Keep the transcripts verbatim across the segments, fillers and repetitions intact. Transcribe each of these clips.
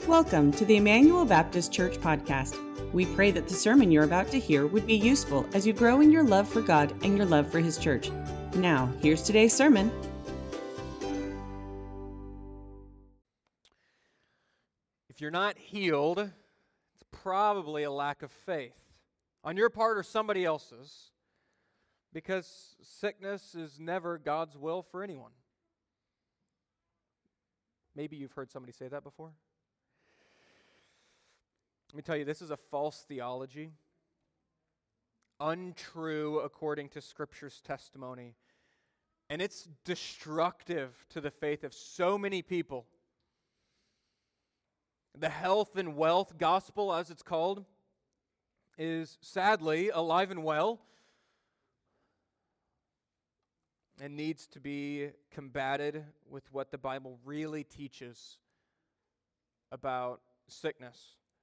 Welcome to the Emmanuel Baptist Church podcast. We pray that the sermon you're about to hear would be useful as you grow in your love for God and your love for His church. Now, here's today's sermon. If you're not healed, it's probably a lack of faith on your part or somebody else's, because sickness is never God's will for anyone. Maybe you've heard somebody say that before. Let me tell you, this is a false theology, untrue according to Scripture's testimony, and it's destructive to the faith of so many people. The health and wealth gospel, as it's called, is sadly alive and well and needs to be combated with what the Bible really teaches about sickness,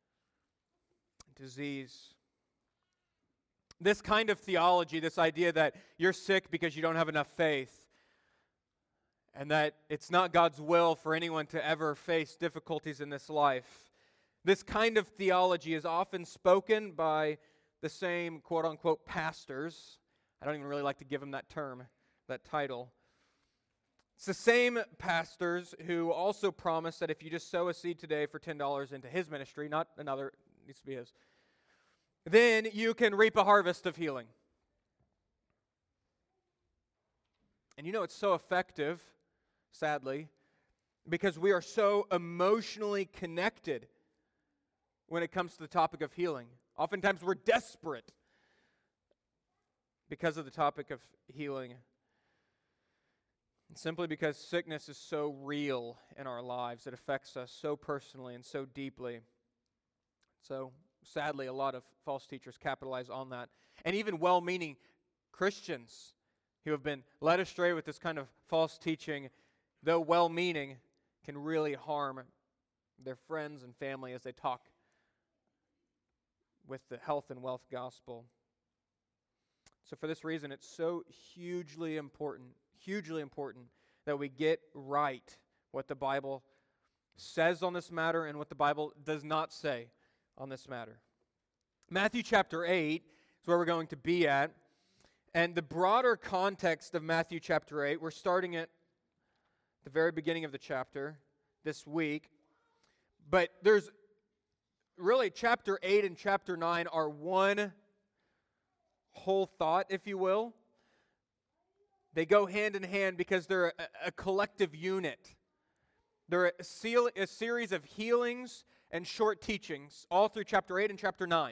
disease. This kind of theology, this idea that you're sick because you don't have enough faith, and that it's not God's will for anyone to ever face difficulties in this life. This kind of theology is often spoken by the same quote-unquote pastors. I don't even really like to give them that term, that title. It's the same pastors who also promise that if you just sow a seed today for ten dollars into his ministry, not another, it needs to be his, then you can reap a harvest of healing. And you know it's so effective, sadly, because we are so emotionally connected when it comes to the topic of healing. Oftentimes we're desperate because of the topic of healing. And simply because sickness is so real in our lives, it affects us so personally and so deeply. So, sadly, a lot of false teachers capitalize on that. And even well-meaning Christians who have been led astray with this kind of false teaching, though well-meaning, can really harm their friends and family as they talk with the health and wealth gospel. So for this reason, it's so hugely important, hugely important that we get right what the Bible says on this matter and what the Bible does not say on this matter. Matthew chapter eight is where we're going to be at. And the broader context of Matthew chapter eight, we're starting at the very beginning of the chapter this week. But there's really chapter eight and chapter nine are one whole thought, if you will. They go hand in hand because they're a, a collective unit. They're a, seal, a series of healings and short teachings all through chapter eight and chapter nine.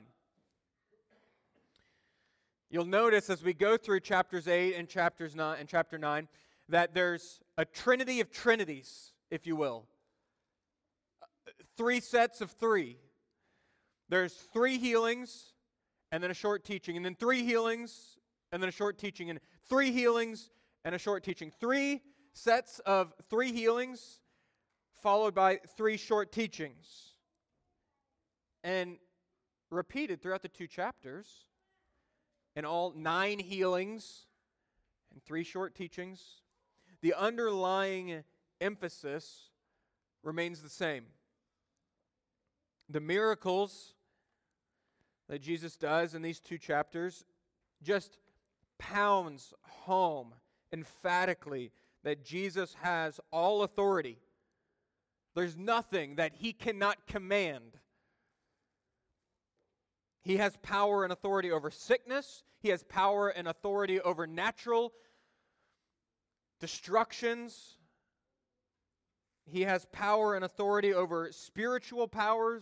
You'll notice as we go through chapters eight and chapters nine and chapter nine that there's a trinity of trinities, if you will. Three sets of three. There's three healings and then a short teaching, and then three healings and then a short teaching, and three healings and a short teaching. Three sets of three healings followed by three short teachings. And repeated throughout the two chapters, in all nine healings and three short teachings, the underlying emphasis remains the same. The miracles that Jesus does in these two chapters just pounds home emphatically that Jesus has all authority. There's nothing that He cannot command. He has power and authority over sickness. He has power and authority over natural destructions. He has power and authority over spiritual powers.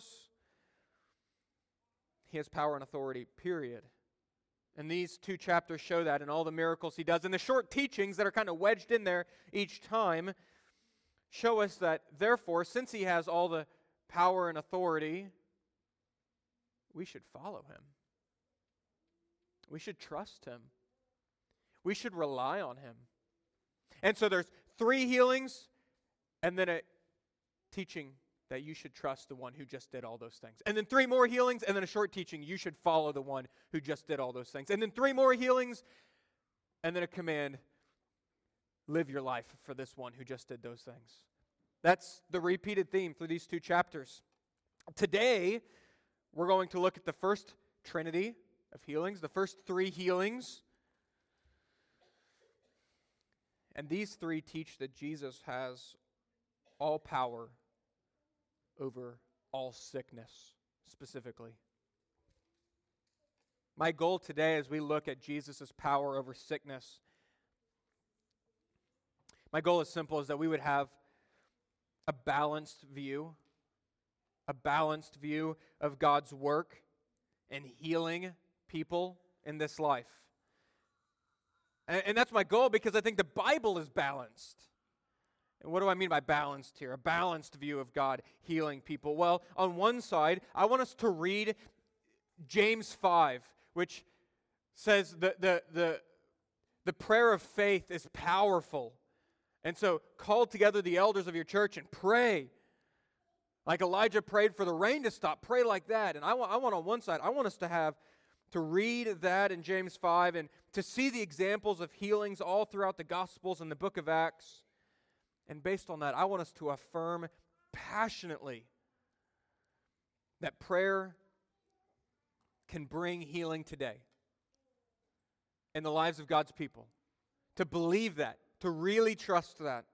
He has power and authority, period. And these two chapters show that in all the miracles He does. And the short teachings that are kind of wedged in there each time show us that, therefore, since He has all the power and authority, we should follow Him. We should trust Him. We should rely on Him. And so there's three healings and then a teaching that you should trust the one who just did all those things. And then three more healings and then a short teaching, you should follow the one who just did all those things. And then three more healings and then a command, live your life for this one who just did those things. That's the repeated theme through these two chapters. Today, we're going to look at the first trinity of healings, the first three healings. And these three teach that Jesus has all power over all sickness, specifically. My goal today as we look at Jesus' power over sickness, my goal is simple, is that we would have a balanced view, a balanced view of God's work in healing people in this life. And, and that's my goal because I think the Bible is balanced. And what do I mean by balanced here? A balanced view of God healing people. Well, on one side, I want us to read James five, which says the, the, the, the prayer of faith is powerful. And so call together the elders of your church and pray. Like Elijah prayed for the rain to stop. Pray like that. And I want, I want on one side, I want us to have, to read that in James five and to see the examples of healings all throughout the Gospels and the book of Acts. And based on that, I want us to affirm passionately that prayer can bring healing today in the lives of God's people. To believe that, to really trust that,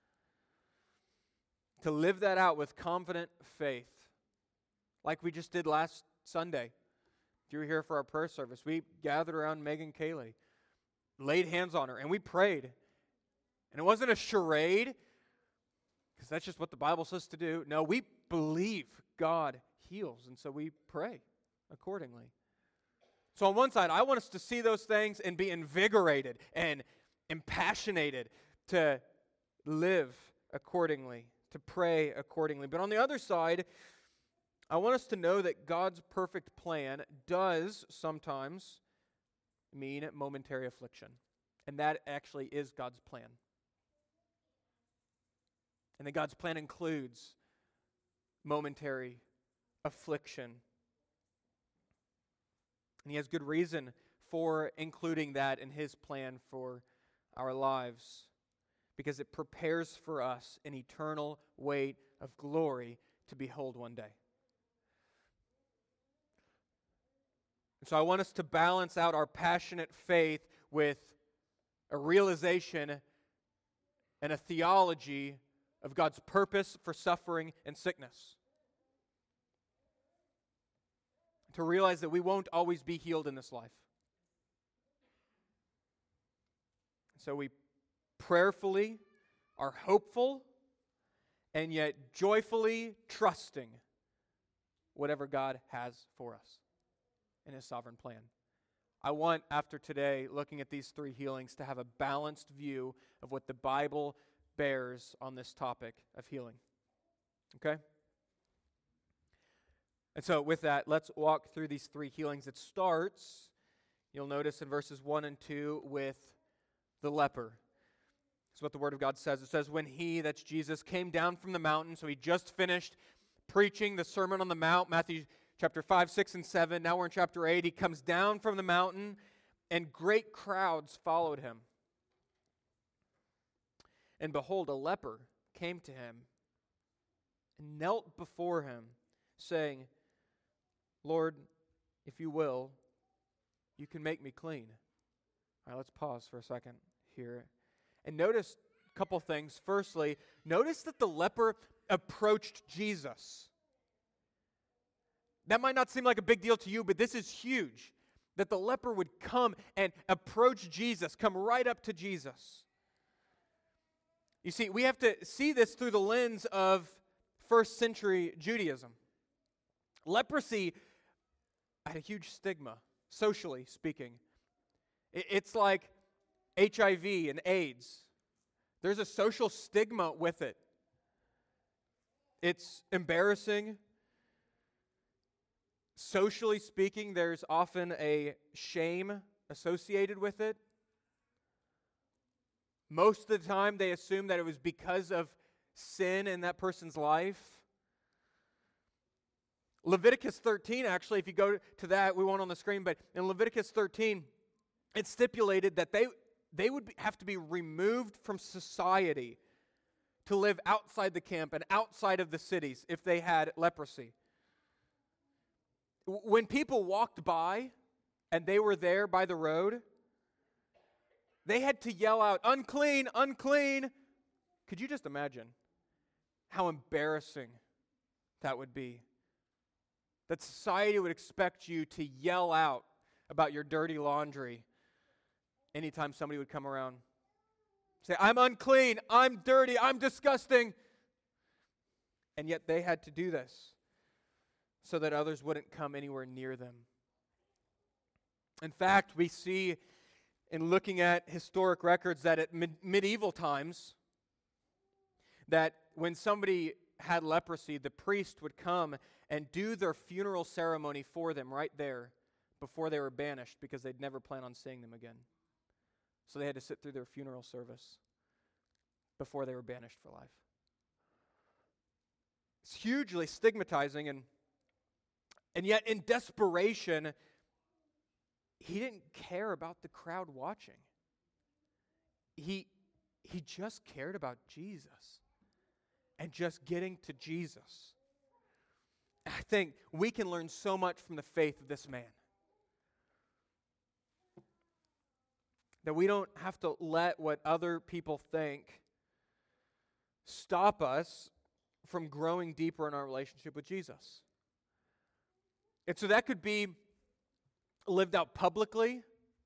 to live that out with confident faith, like we just did last Sunday. If you were here for our prayer service, we gathered around Megan Cayley, laid hands on her, and we prayed. And it wasn't a charade, because that's just what the Bible says to do. No, we believe God heals, and so we pray accordingly. So on one side, I want us to see those things and be invigorated and impassionated to live accordingly, to pray accordingly. But on the other side, I want us to know that God's perfect plan does sometimes mean momentary affliction. And that actually is God's plan. And that God's plan includes momentary affliction. And He has good reason for including that in His plan for our lives, because it prepares for us an eternal weight of glory to behold one day. And so I want us to balance out our passionate faith with a realization and a theology of God's purpose for suffering and sickness. To realize that we won't always be healed in this life. So we prayerfully are hopeful and yet joyfully trusting whatever God has for us in His sovereign plan. I want, after today, looking at these three healings, to have a balanced view of what the Bible bears on this topic of healing. Okay? And so with that, let's walk through these three healings. It starts, you'll notice in verses one and two, with the leper. That's what the Word of God says. It says, when He, that's Jesus, came down from the mountain, so He just finished preaching the Sermon on the Mount, Matthew chapter five, six, and seven. Now we're in chapter eight. He comes down from the mountain, and great crowds followed Him. And behold, a leper came to Him and knelt before Him, saying, Lord, if you will, you can make me clean. All right, let's pause for a second here. And notice a couple things. Firstly, notice that the leper approached Jesus. That might not seem like a big deal to you, but this is huge. That the leper would come and approach Jesus, come right up to Jesus. You see, we have to see this through the lens of first century Judaism. Leprosy had a huge stigma, socially speaking. It's like H I V and AIDS. There's a social stigma with it. It's embarrassing. Socially speaking, there's often a shame associated with it. Most of the time, they assume that it was because of sin in that person's life. Leviticus thirteen, actually, if you go to that, we won't on the screen, but in Leviticus thirteen, it stipulated that they, they would be, have to be removed from society to live outside the camp and outside of the cities if they had leprosy. When people walked by and they were there by the road, they had to yell out, unclean, unclean. Could you just imagine how embarrassing that would be? That society would expect you to yell out about your dirty laundry anytime somebody would come around. Say, I'm unclean, I'm dirty, I'm disgusting. And yet they had to do this so that others wouldn't come anywhere near them. In fact, we see in looking at historic records that at med- medieval times, that when somebody had leprosy, the priest would come and do their funeral ceremony for them right there before they were banished, because they'd never plan on seeing them again. So they had to sit through their funeral service before they were banished for life. It's hugely stigmatizing, and and yet in desperation, he didn't care about the crowd watching. He, he just cared about Jesus and just getting to Jesus. I think we can learn so much from the faith of this man. That we don't have to let what other people think stop us from growing deeper in our relationship with Jesus. And so that could be lived out publicly,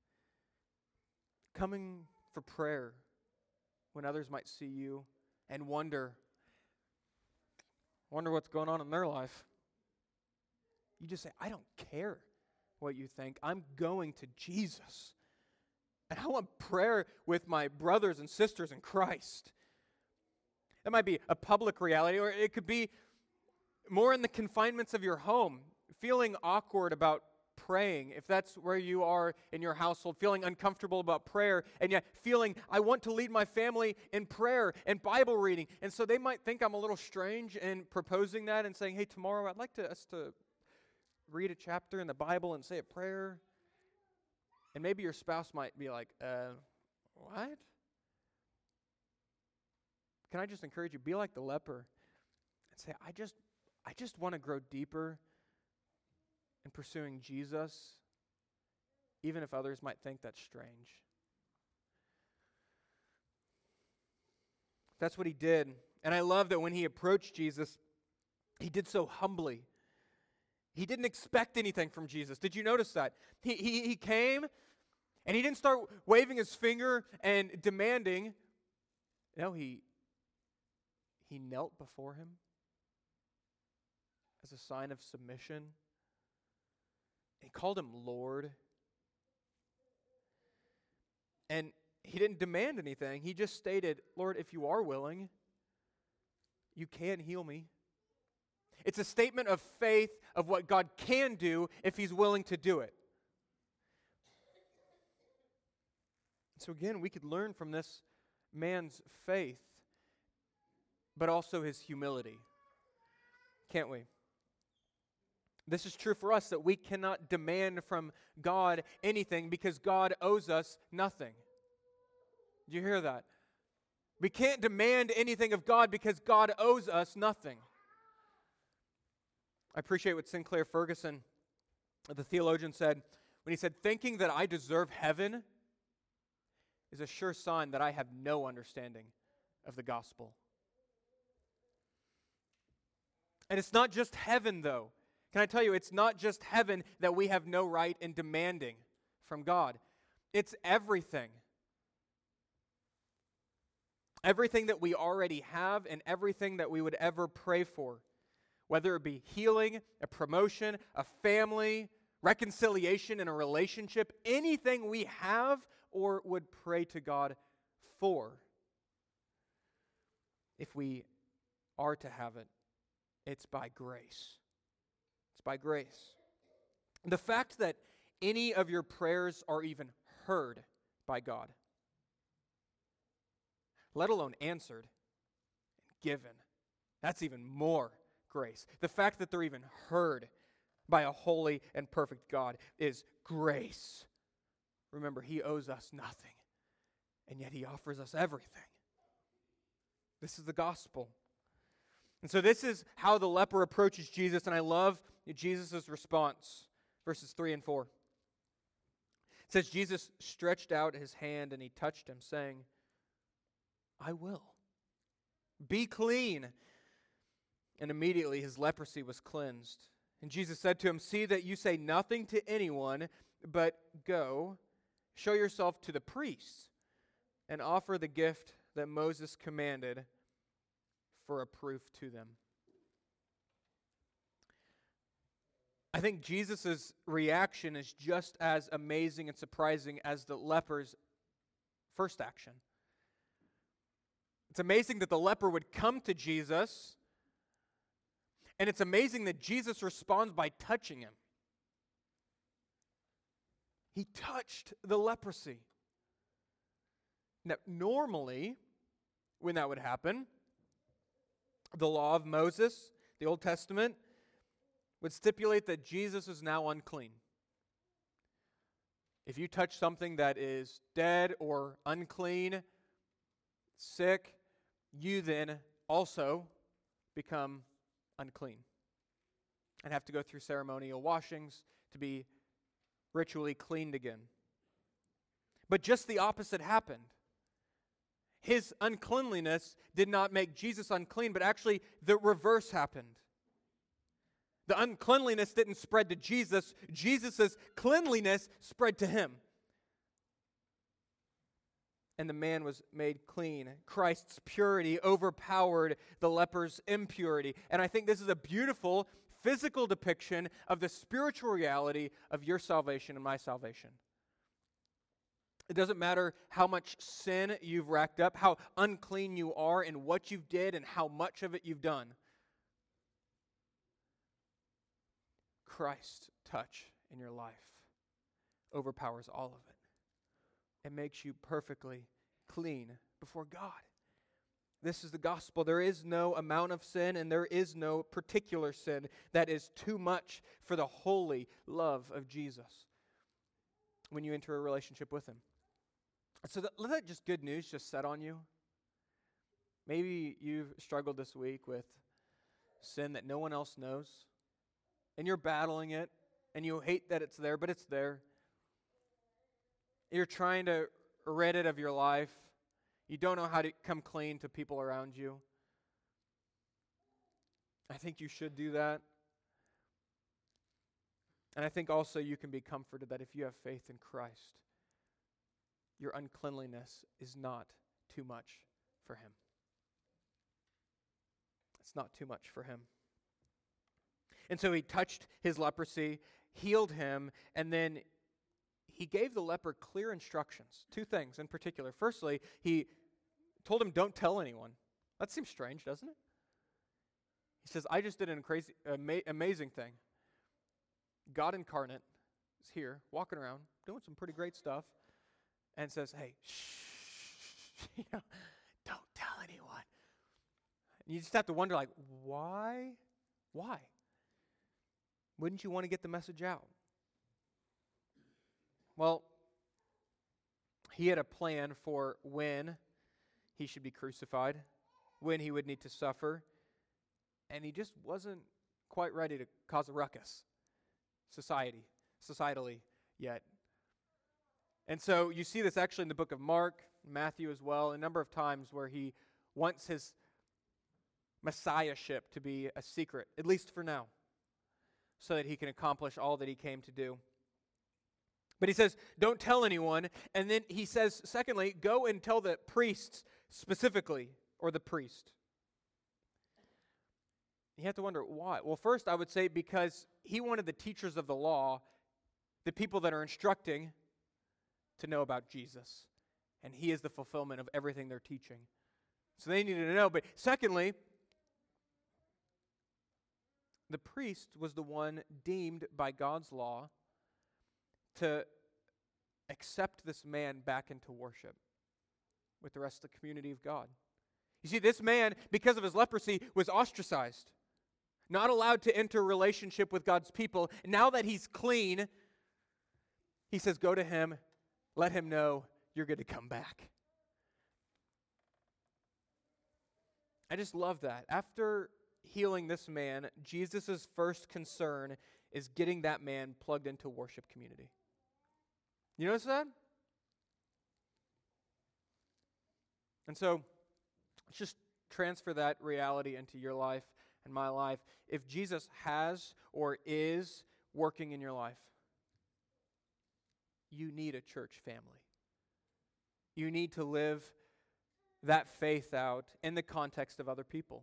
coming for prayer when others might see you and wonder, wonder what's going on in their life. You just say, I don't care what you think. I'm going to Jesus. And I want prayer with my brothers and sisters in Christ. That might be a public reality, or it could be more in the confinements of your home, feeling awkward about praying, if that's where you are in your household, feeling uncomfortable about prayer, and yet feeling, I want to lead my family in prayer and Bible reading. And so they might think I'm a little strange in proposing that and saying, hey, tomorrow I'd like to, us to read a chapter in the Bible and say a prayer. And maybe your spouse might be like, uh, what? Can I just encourage you, be like the leper and say, I just, I just want to grow deeper in pursuing Jesus, even if others might think that's strange. That's what he did. And I love that when he approached Jesus, he did so humbly. He didn't expect anything from Jesus. Did you notice that? He, he, he came, and he didn't start waving his finger and demanding. No, he, he knelt before him as a sign of submission. He called him Lord. And he didn't demand anything. He just stated, Lord, if you are willing, you can heal me. It's a statement of faith of what God can do if he's willing to do it. So again, we could learn from this man's faith, but also his humility. Can't we? This is true for us, that we cannot demand from God anything because God owes us nothing. Did you hear that? We can't demand anything of God because God owes us nothing. I appreciate what Sinclair Ferguson, the theologian, said when he said, thinking that I deserve heaven is a sure sign that I have no understanding of the gospel. And it's not just heaven, though. Can I tell you, it's not just heaven that we have no right in demanding from God. It's everything. Everything that we already have and everything that we would ever pray for. Whether it be healing, a promotion, a family, reconciliation in a relationship, anything we have or would pray to God for. If we are to have it, it's by grace. It's by grace. The fact that any of your prayers are even heard by God, let alone answered and given, that's even more grace. The fact that they're even heard by a holy and perfect God is grace. Remember, he owes us nothing, and yet he offers us everything. This is the gospel. And so this is how the leper approaches Jesus, and I love Jesus' response. Verses three and four. It says, Jesus stretched out his hand and he touched him, saying, I will. Be clean. And immediately his leprosy was cleansed. And Jesus said to him, see that you say nothing to anyone, but go, show yourself to the priests, and offer the gift that Moses commanded for a proof to them. I think Jesus' reaction is just as amazing and surprising as the leper's first action. It's amazing that the leper would come to Jesus, and it's amazing that Jesus responds by touching him. He touched the leprosy. Now, normally, when that would happen, the law of Moses, the Old Testament, would stipulate that Jesus is now unclean. If you touch something that is dead or unclean, sick, you then also become unclean and have to go through ceremonial washings to be ritually cleaned again. But just the opposite happened. His uncleanliness did not make Jesus unclean, but actually the reverse happened. The uncleanliness didn't spread to Jesus. Jesus' cleanliness spread to him. And the man was made clean. Christ's purity overpowered the leper's impurity. And I think this is a beautiful physical depiction of the spiritual reality of your salvation and my salvation. It doesn't matter how much sin you've racked up, how unclean you are, and what you've did, and how much of it you've done. Christ's touch in your life overpowers all of it. It makes you perfectly clean before God. This is the gospel. There is no amount of sin, and there is no particular sin that is too much for the holy love of Jesus when you enter a relationship with him. So that, let that just good news just set on you. Maybe you've struggled this week with sin that no one else knows, and you're battling it, and you hate that it's there, but it's there. You're trying to rid it of your life. You don't know how to come clean to people around you. I think you should do that. And I think also you can be comforted that if you have faith in Christ, your uncleanliness is not too much for him. It's not too much for him. And so he touched his leprosy, healed him, and then he gave the leper clear instructions. Two things in particular. Firstly, he told him, don't tell anyone. That seems strange, doesn't it? He says, I just did a crazy, ama- amazing thing. God incarnate is here, walking around, doing some pretty great stuff, and says, hey, shh, you know, don't tell anyone. And you just have to wonder, like, why? Why? Wouldn't you want to get the message out? Well, he had a plan for when he should be crucified, when he would need to suffer, and he just wasn't quite ready to cause a ruckus, society, societally yet. And so you see this actually in the book of Mark, Matthew as well, a number of times where he wants his messiahship to be a secret, at least for now, so that he can accomplish all that he came to do. But he says, don't tell anyone. And then he says, secondly, go and tell the priests specifically, or the priest. You have to wonder why. Well, first I would say because he wanted the teachers of the law, the people that are instructing, to know about Jesus. And he is the fulfillment of everything they're teaching. So they needed to know. But secondly, the priest was the one deemed by God's law to accept this man back into worship with the rest of the community of God. You see, this man, because of his leprosy, was ostracized, not allowed to enter a relationship with God's people. And now that he's clean, he says, go to him, let him know you're going to come back. I just love that. After healing this man, Jesus' first concern is getting that man plugged into worship community. You notice that? And so, let's just transfer that reality into your life and my life. If Jesus has or is working in your life, you need a church family. You need to live that faith out in the context of other people.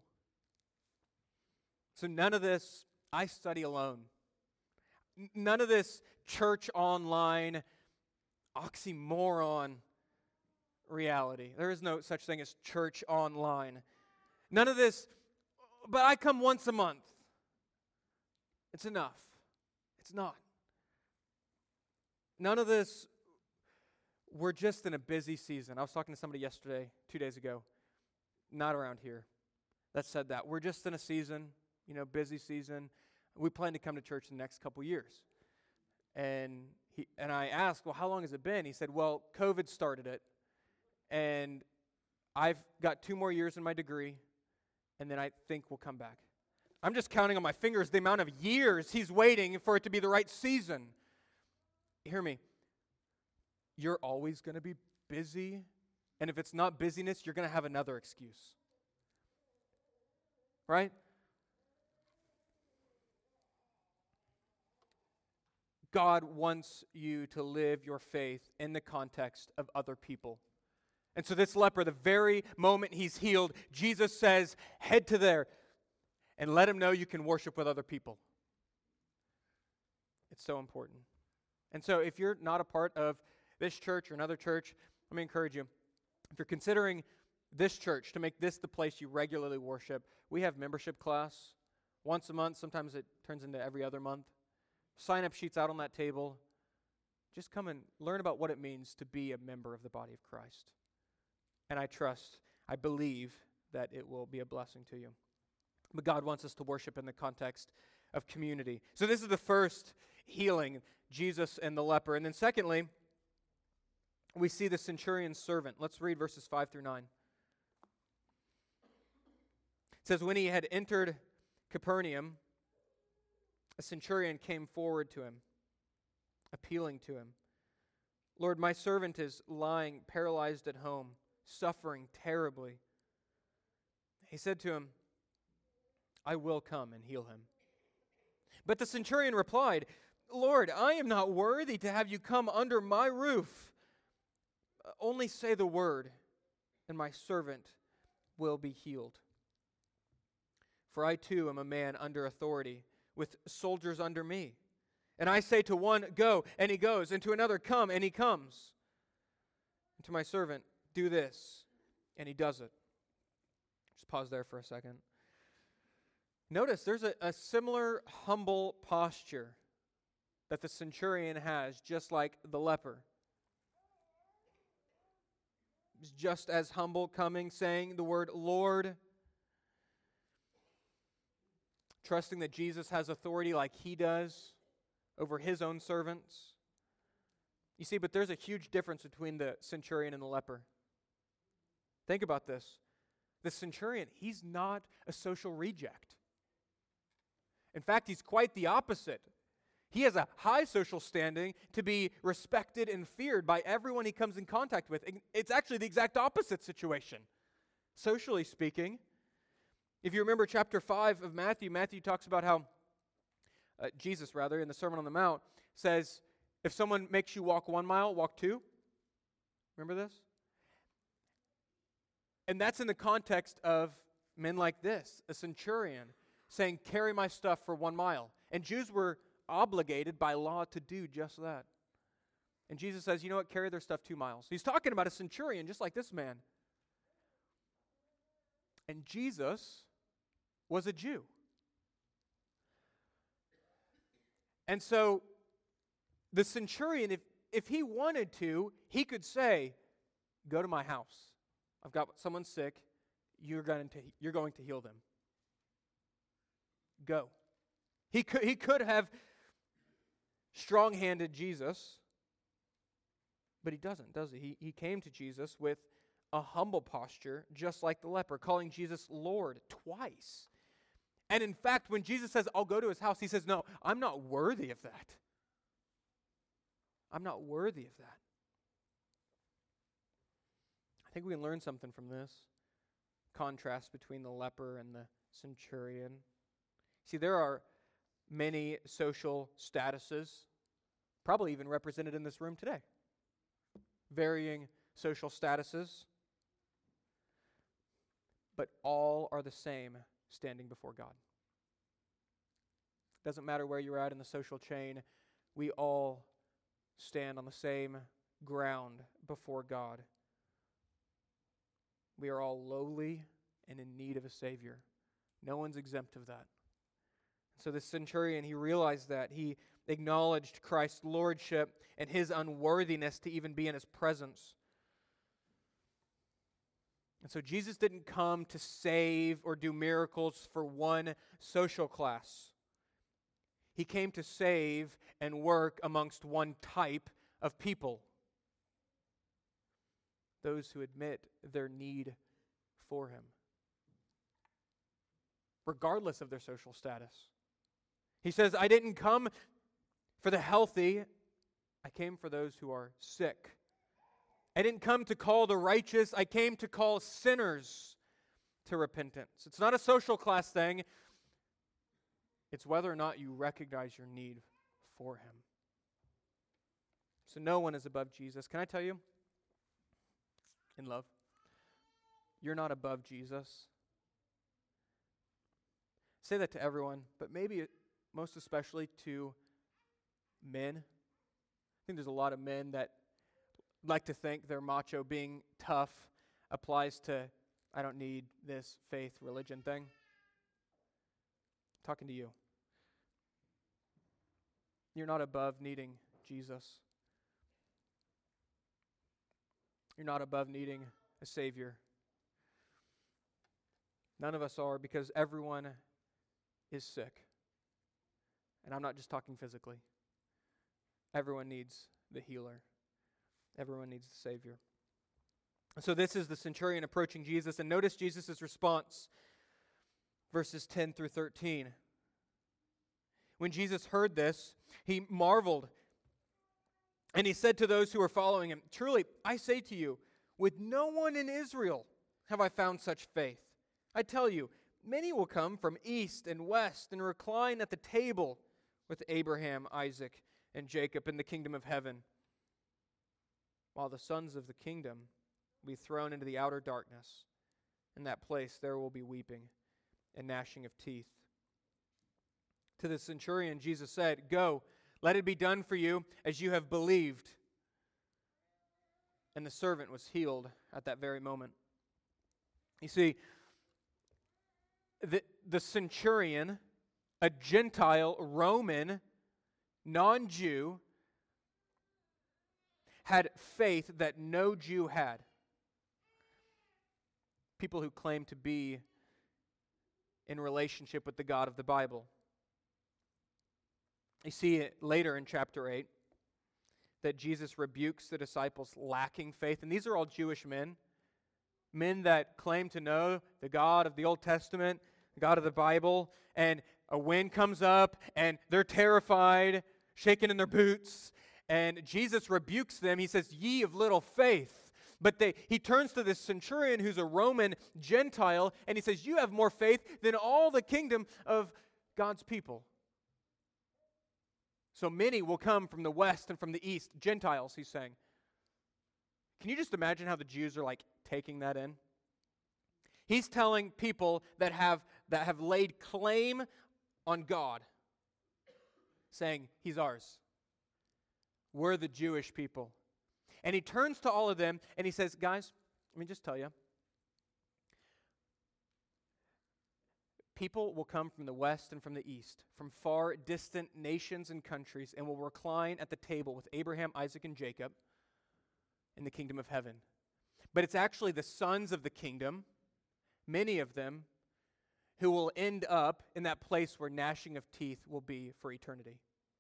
So none of this, I study alone. N- None of this church online oxymoron reality. There is no such thing as church online. None of this, but I come once a month. It's enough. It's not. None of this, we're just in a busy season. I was talking to somebody yesterday, two days ago, not around here, that said that. We're just in a season, you know, busy season. We plan to come to church the next couple years. And he and I asked, well, how long has it been? He said, well, COVID started it. And I've got two more years in my degree, and then I think we'll come back. I'm just counting on my fingers the amount of years he's waiting for it to be the right season. Hear me. You're always going to be busy, and if it's not busyness, you're going to have another excuse. Right? God wants you to live your faith in the context of other people. And so this leper, the very moment he's healed, Jesus says, head to there and let him know you can worship with other people. It's so important. And so if you're not a part of this church or another church, let me encourage you. If you're considering this church to make this the place you regularly worship, we have membership class once a month. Sometimes it turns into every other month. Sign-up sheets out on that table. Just come and learn about what it means to be a member of the body of Christ. And I trust, I believe that it will be a blessing to you. But God wants us to worship in the context of community. So this is the first healing, Jesus and the leper. And then secondly, we see the centurion's servant. Let's read verses five through nine. It says, when he had entered Capernaum, a centurion came forward to him, appealing to him. Lord, my servant is lying paralyzed at home, suffering terribly. He said to him, I will come and heal him. But the centurion replied, Lord, I am not worthy to have you come under my roof. Only say the word, and my servant will be healed. For I too am a man under authority, with soldiers under me. And I say to one, go, and he goes, and to another, come, and he comes. And to my servant, do this, and he does it. Just pause there for a second. Notice there's a, a similar humble posture that the centurion has, just like the leper. He's just as humble, coming, saying the word Lord, trusting that Jesus has authority like he does over his own servants. You see, but there's a huge difference between the centurion and the leper. Think about this. The centurion, he's not a social reject. In fact, he's quite the opposite. He has a high social standing to be respected and feared by everyone he comes in contact with. It's actually the exact opposite situation, socially speaking. If you remember chapter five of Matthew, Matthew talks about how, uh, Jesus rather, in the Sermon on the Mount, says, if someone makes you walk one mile, walk two. Remember this? And that's in the context of men like this, a centurion, saying, carry my stuff for one mile. And Jews were obligated by law to do just that. And Jesus says, you know what, carry their stuff two miles. He's talking about a centurion just like this man. And Jesus was a Jew. And so the centurion, if, if he wanted to, he could say, go to my house. I've got someone sick. You're going to, you're going to heal them. Go. He could, he could have strong-handed Jesus, but he doesn't, does he? He, he came to Jesus with a humble posture, just like the leper, calling Jesus Lord twice. And in fact, when Jesus says, I'll go to his house, he says, no, I'm not worthy of that. I'm not worthy of that. I think we can learn something from this contrast between the leper and the centurion. See, there are many social statuses, probably even represented in this room today. Varying social statuses, but all are the same standing before God. Doesn't matter where you're at in the social chain, we all stand on the same ground before God. We are all lowly and in need of a Savior. No one's exempt of that. So the centurion, he realized that. He acknowledged Christ's lordship and his unworthiness to even be in his presence. And so Jesus didn't come to save or do miracles for one social class. He came to save and work amongst one type of people. Those who admit their need for him, regardless of their social status. He says, I didn't come for the healthy, I came for those who are sick. I didn't come to call the righteous, I came to call sinners to repentance. It's not a social class thing. It's whether or not you recognize your need for him. So no one is above Jesus. Can I tell you, in love, you're not above Jesus. Say that to everyone, but maybe most especially to men. I think there's a lot of men that like to think their macho being tough applies to, I don't need this faith religion thing. I'm talking to you. You're not above needing Jesus. You're not above needing a Savior. None of us are, because everyone is sick. And I'm not just talking physically. Everyone needs the healer. Everyone needs the Savior. So this is the centurion approaching Jesus, and notice Jesus' response, verses ten through thirteen. When Jesus heard this, he marveled, and he said to those who were following him, truly, I say to you, with no one in Israel have I found such faith. I tell you, many will come from east and west and recline at the table with Abraham, Isaac, and Jacob in the kingdom of heaven, while the sons of the kingdom will be thrown into the outer darkness. In that place there will be weeping and gnashing of teeth. To the centurion, Jesus said, go, let it be done for you as you have believed. And the servant was healed at that very moment. You see, the, the centurion, a Gentile, Roman, non-Jew, had faith that no Jew had. People who claim to be in relationship with the God of the Bible. You see it later in chapter eight that Jesus rebukes the disciples lacking faith. And these are all Jewish men. Men that claim to know the God of the Old Testament, the God of the Bible. And a wind comes up and they're terrified, shaking in their boots. And Jesus rebukes them. He says, ye of little faith. But they, he turns to this centurion who's a Roman Gentile, and he says, you have more faith than all the kingdom of God's people. So many will come from the west and from the east, Gentiles, he's saying. Can you just imagine how the Jews are like taking that in? He's telling people that have that have laid claim on God, saying, he's ours. We're the Jewish people. And he turns to all of them and he says, guys, let me just tell you. People will come from the west and from the east, from far distant nations and countries, and will recline at the table with Abraham, Isaac, and Jacob in the kingdom of heaven. But it's actually the sons of the kingdom, many of them, who will end up in that place where gnashing of teeth will be for eternity.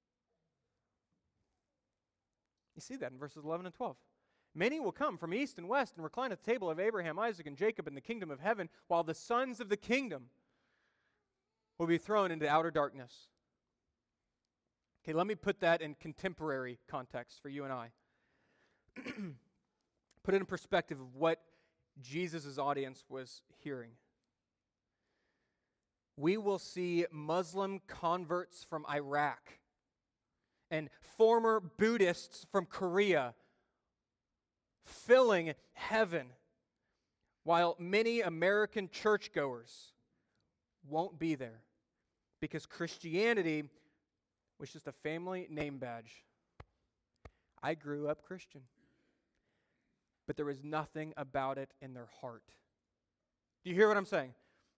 You see that in verses eleven and twelve. Many will come from east and west and recline at the table of Abraham, Isaac, and Jacob in the kingdom of heaven, while the sons of the kingdom will be thrown into outer darkness. Okay, let me put that in contemporary context for you and I. Put it in perspective of what Jesus' audience was hearing. We will see Muslim converts from Iraq and former Buddhists from Korea filling heaven, while many American churchgoers won't be there because Christianity was just a family name badge. I grew up Christian, but there was nothing about it in their heart. Do you hear what I'm saying?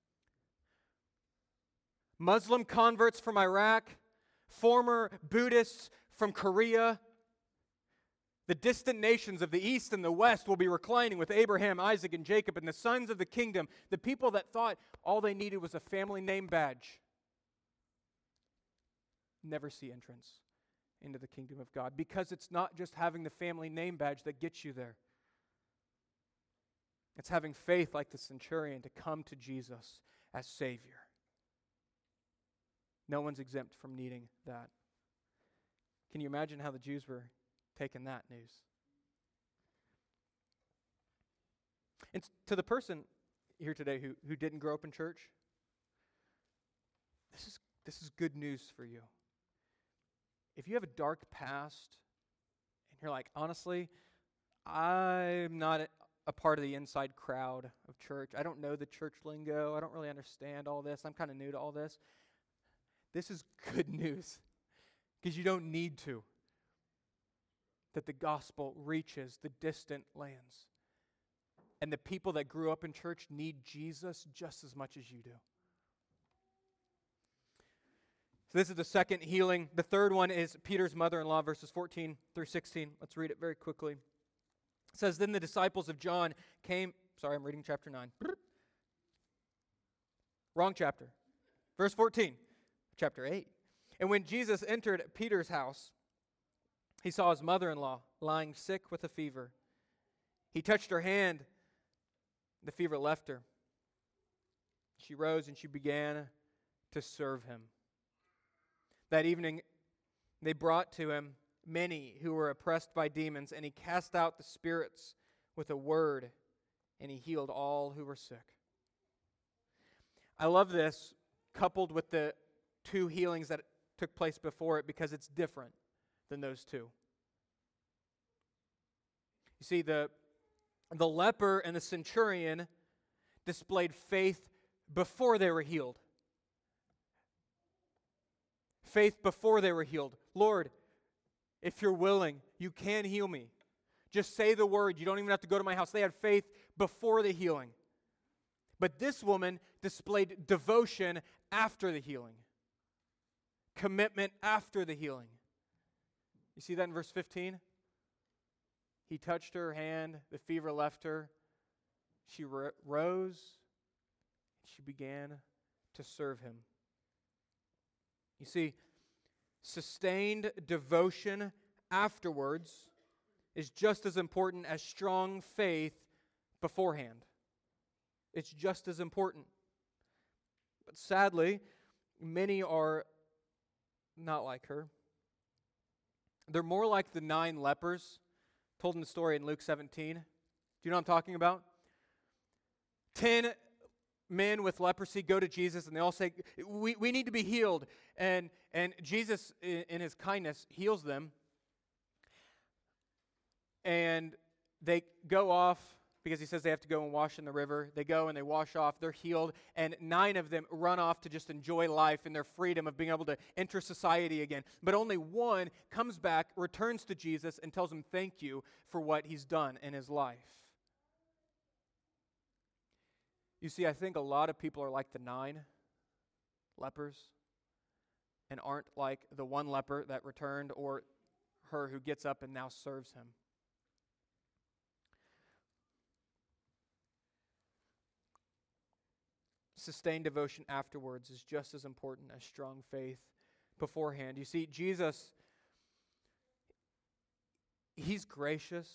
Muslim converts from Iraq, former Buddhists from Korea, the distant nations of the east and the west will be reclining with Abraham, Isaac, and Jacob, and the sons of the kingdom, the people that thought all they needed was a family name badge, never see entrance into the kingdom of God, because it's not just having the family name badge that gets you there. It's having faith like the centurion to come to Jesus as Savior. No one's exempt from needing that. Can you imagine how the Jews were taking that news? And to the person here today who, who didn't grow up in church, this is this is good news for you. If you have a dark past and you're like, honestly, I'm not a, a part of the inside crowd of church. I don't know the church lingo. I don't really understand all this. I'm kind of new to all this. This is good news because you don't need to. That the gospel reaches the distant lands. And the people that grew up in church need Jesus just as much as you do. So this is the second healing. The third one is Peter's mother-in-law, verses fourteen through sixteen. Let's read it very quickly. It says, then the disciples of John came. Sorry, I'm reading chapter nine. Wrong chapter. Verse fourteen, chapter eight. And when Jesus entered Peter's house, he saw his mother-in-law lying sick with a fever. He touched her hand. The fever left her. She rose and she began to serve him. That evening, they brought to him many who were oppressed by demons, and he cast out the spirits with a word, and he healed all who were sick. I love this, coupled with the two healings that took place before it, because it's different than those two. You see, the, the leper and the centurion displayed faith before they were healed. Faith before they were healed. Lord, if you're willing, you can heal me. Just say the word. You don't even have to go to my house. They had faith before the healing. But this woman displayed devotion after the healing. Commitment after the healing. You see that in verse fifteen? He touched her hand, the fever left her. She ro- rose, she began to serve him. You see, sustained devotion afterwards is just as important as strong faith beforehand. It's just as important. But sadly, many are not like her. They're more like the nine lepers told in the story in Luke seventeen. Do you know what I'm talking about? Ten men with leprosy go to Jesus and they all say, we, we need to be healed. And, and Jesus, in, in his kindness, heals them. And they go off because he says they have to go and wash in the river. They go and they wash off. They're healed. And nine of them run off to just enjoy life and their freedom of being able to enter society again. But only one comes back, returns to Jesus, and tells him thank you for what he's done in his life. You see, I think a lot of people are like the nine lepers and aren't like the one leper that returned or her who gets up and now serves him. Sustained devotion afterwards is just as important as strong faith beforehand. You see, Jesus, he's gracious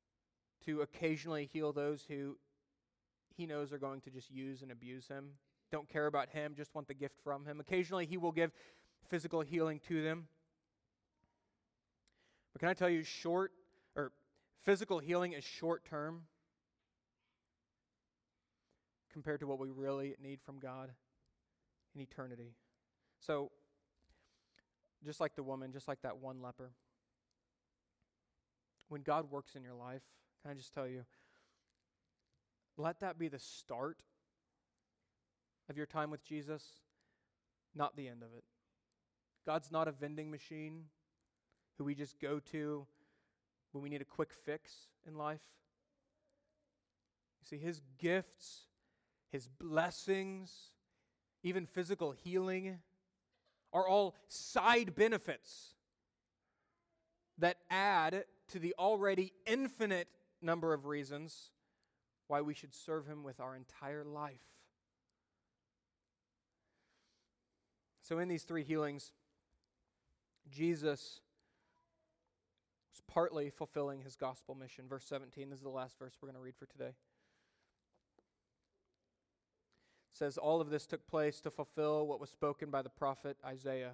to occasionally heal those who he knows are going to just use and abuse him don't care about him, just want the gift from him. Occasionally, he will give physical healing to them. But can I tell you, short or physical healing is short term compared to what we really need from God in eternity. So, just like the woman, just like that one leper, when God works in your life, can I just tell you, let that be the start of your time with Jesus, not the end of it. God's not a vending machine who we just go to when we need a quick fix in life. You see, his gifts, his blessings, even physical healing are all side benefits that add to the already infinite number of reasons why we should serve him with our entire life. So in these three healings, Jesus was partly fulfilling his gospel mission. Verse seventeen, this is the last verse we're going to read for today. It says, all of this took place to fulfill what was spoken by the prophet Isaiah.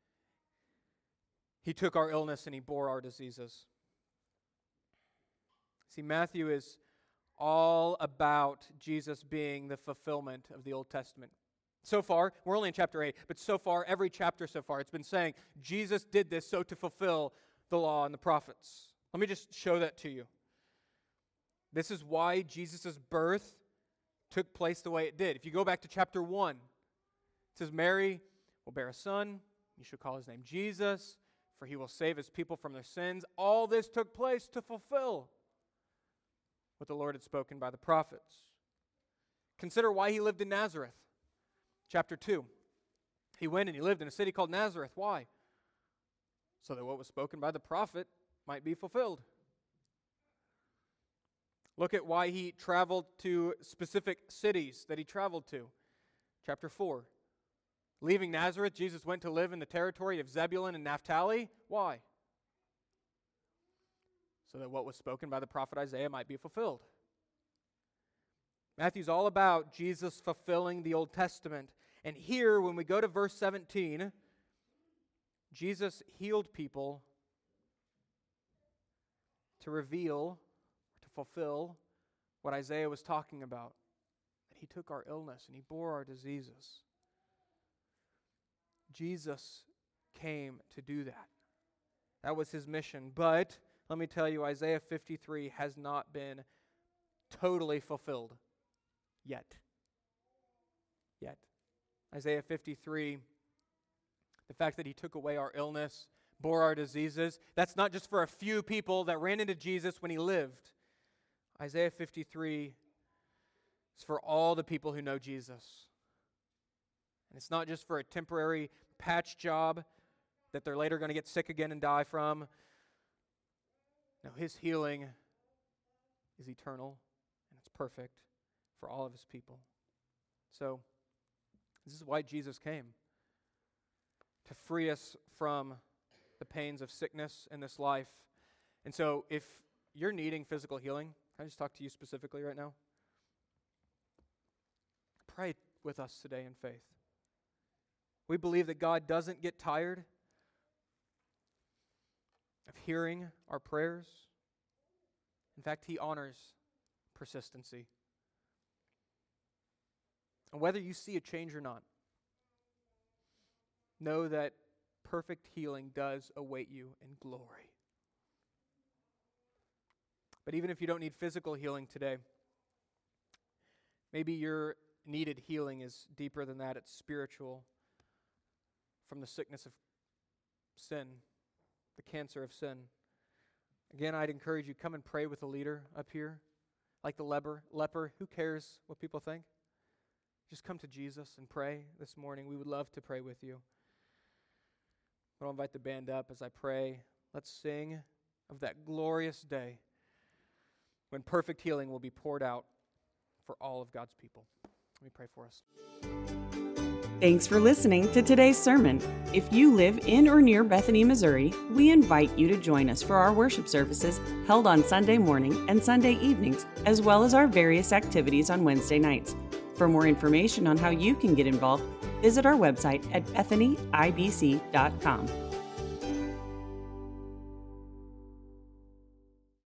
He took our illness and he bore our diseases. See, Matthew is all about Jesus being the fulfillment of the Old Testament. So far, we're only in chapter eight, but so far, every chapter so far, it's been saying Jesus did this so to fulfill the law and the prophets. Let me just show that to you. This is why Jesus' birth took place the way it did. If you go back to chapter one, it says, Mary will bear a son. You should call his name Jesus, for he will save his people from their sins. All this took place to fulfill what the Lord had spoken by the prophets. Consider why he lived in Nazareth. Chapter two. He went and he lived in a city called Nazareth. Why? So that what was spoken by the prophet might be fulfilled. Look at why he traveled to specific cities that he traveled to. Chapter four. Leaving Nazareth, Jesus went to live in the territory of Zebulun and Naphtali. Why? So that what was spoken by the prophet Isaiah might be fulfilled. Matthew's all about Jesus fulfilling the Old Testament. And here, when we go to verse seventeen, Jesus healed people to reveal, to fulfill what Isaiah was talking about. That he took our illness and he bore our diseases. Jesus came to do that. That was his mission. But, let me tell you, Isaiah fifty-three has not been totally fulfilled yet. Yet. Isaiah fifty-three, the fact that he took away our illness, bore our diseases, that's not just for a few people that ran into Jesus when he lived. Isaiah fifty-three is for all the people who know Jesus. And it's not just for a temporary patch job that they're later going to get sick again and die from. No, his healing is eternal and it's perfect for all of his people. So, this is why Jesus came. To free us from the pains of sickness in this life. And so, if you're needing physical healing, can I just talk to you specifically right now? Pray with us today in faith. We believe that God doesn't get tired of hearing our prayers. In fact, he honors persistency. And whether you see a change or not, know that perfect healing does await you in glory. But even if you don't need physical healing today, maybe your needed healing is deeper than that. It's spiritual, from the sickness of sin, the cancer of sin. Again, I'd encourage you, come and pray with a leader up here. Like the leper, leper, who cares what people think? Just come to Jesus and pray this morning. We would love to pray with you. I'll invite the band up as I pray. Let's sing of that glorious day when perfect healing will be poured out for all of God's people. Let me pray for us. Thanks for listening to today's sermon. If you live in or near Bethany, Missouri, we invite you to join us for our worship services held on Sunday morning and Sunday evenings, as well as our various activities on Wednesday nights. For more information on how you can get involved, visit our website at bethany I B C dot com.